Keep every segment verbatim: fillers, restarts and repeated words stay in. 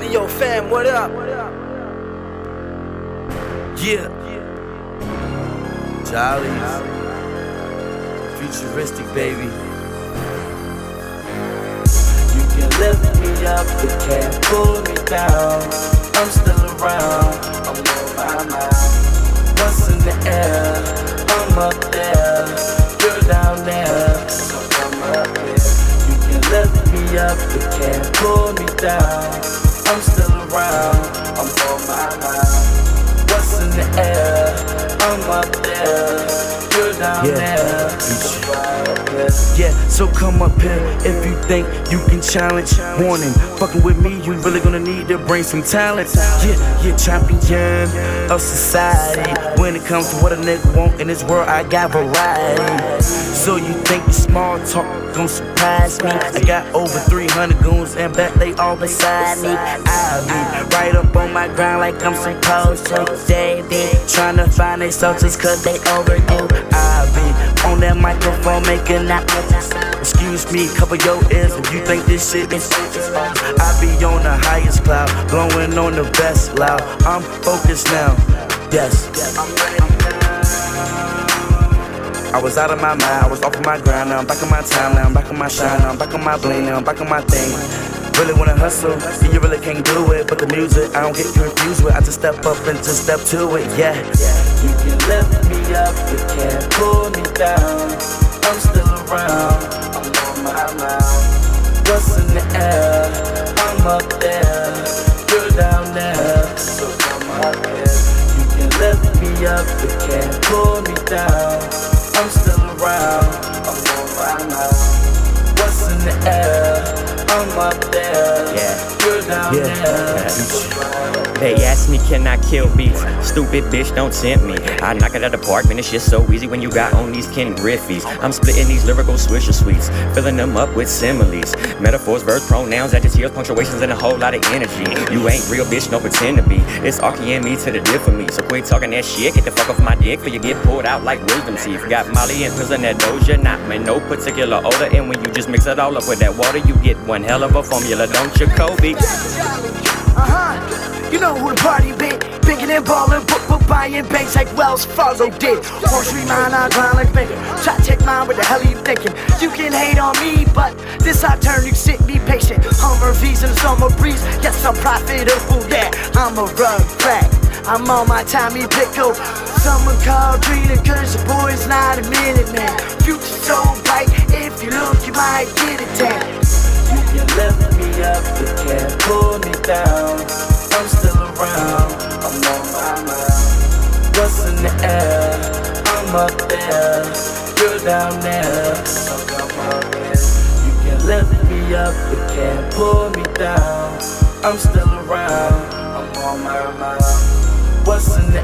Hey yo, fam, what up? Yeah. Jollies. Futuristic, baby. You can lift me up, but can't pull me down. I'm still around, I'm on my mind. What's in the air? I'm up there, you're down there, so come up here. You can lift me up, but can't pull me down. I'm still around, I'm on my mind. What's in the air? I'm up there, you're down Yeah. there, so come up here. Yeah, so come up here if you think you can challenge. Warning, fucking with me, you really gonna need to bring some talent. Yeah, you're champion of society. When it comes to what a nigga want in this world, I got variety. So you think the small talk gon' surprise me? I got over three hundred goons and bet they all beside me. I'll be right up on my grind like I'm supposed to. They be tryna find they just cause they overdue. I'll be on that microphone making that. Excuse me, cover your ears if you think this shit is. I be on the highest cloud, blowing on the best loud. I'm focused now, yes. I was out of my mind, I was off of my grind. Now I'm back on my time, now I'm back on my shine. Now I'm back on my bling, now I'm back on my thing. Really wanna hustle, and you really can't do it. But the music, I don't get confused with. I just step up and just step to it, yeah. You can lift me up, but can't pull me down. I'm still around, I'm on my mind. What's in the air? I'm up there, you're down there, so come up here. You can lift me up, but can't pull me down. I'm still around, I'm on my mind. What's in the air? I'm up there, Yeah. you're down Yeah. there, so come up They ask me, can I kill beats? Stupid bitch, don't tempt me. I knock it out the park, man, it's just so easy when you got on these Ken Griffies. I'm splitting these lyrical swisher sweets, filling them up with similes. Metaphors, verbs, pronouns, adjectives, punctuations, and a whole lot of energy. You ain't real, bitch, don't pretend to be. It's Arky and me to the diff for me. So quit talking that shit, get the fuck off my dick, for you get pulled out like wisdom teeth. Got Molly and prison that Doja, not in no particular order. And when you just mix it all up with that water, you get one hell of a formula, don't you, Kobe? Uh-huh, you know who the party been. Bigger than ballin', book, book, buying banks like Wells Fargo did. Wall Street mine, I grind like bacon. Try to take mine, what the hell are you thinking? You can hate on me, but this I turn, you sit, be patient. Hummer V's in the summer breeze, yes, I'm profitable, yeah. I'm a rug rat, I'm on my Tommy Pickle. Someone called Drina, cause your boy's not a minute man. Future so bright, if you look, you might get it down. You can lift me up, but can't pull me down. I'm still around, I'm on my mind. What's in the air? I'm up there, you're down there, so come up here. You can lift me up, but can't pull me down. I'm still around, I'm on my mind. What's in the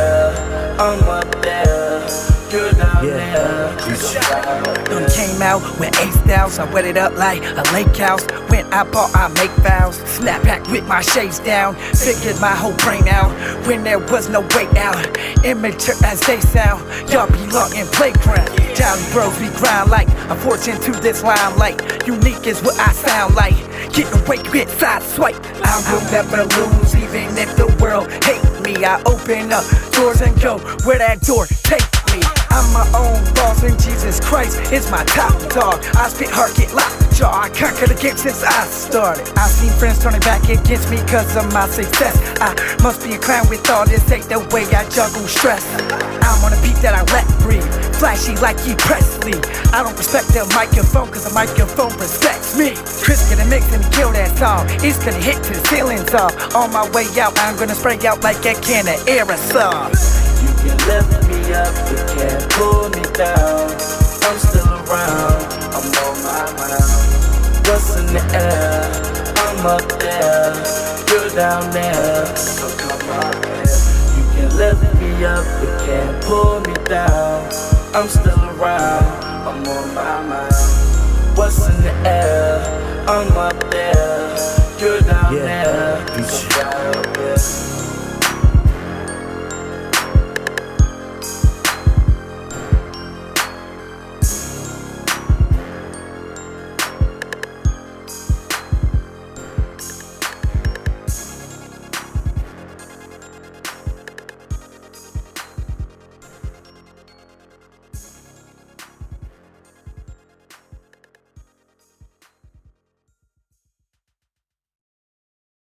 air? I'm up there, you're down Yeah. there, so come up Done here. came out with ace styles, I wet it up like a lake house. When I bought, I make vows. Snap back with my shades down, figured my whole brain out. When there was no way out, immature as they sound, y'all belong in playground. Jolly bros, we grind like a fortune to this limelight. Unique is what I sound like. Getting away, you hit side swipe. I will never lose, even if the world hate me. I open up doors and go where that door take me. I'm my own boss and Jesus Christ is my top dog. I spit hard, get locked jaw. I conquered the game since I started. I've seen friends turning back against me cause of my success. I must be a clown with all this, ain't the way I juggle stress. I'm on a beat that I let breathe, flashy like E. Presley. I don't respect the microphone cause the microphone respects me. Chris gonna mix and kill that song. It's gonna hit to the ceilings off. On my way out, I'm gonna spray out like a can of aerosol. You can lift me up, but can't pull me down. I'm still around, I'm on my mind. What's in the air? I'm up there, you're down there, so come up here. You can lift me up, but can't pull me down. I'm still around, I'm on my mind. What's in the air? I'm up there, you're down Yeah. there.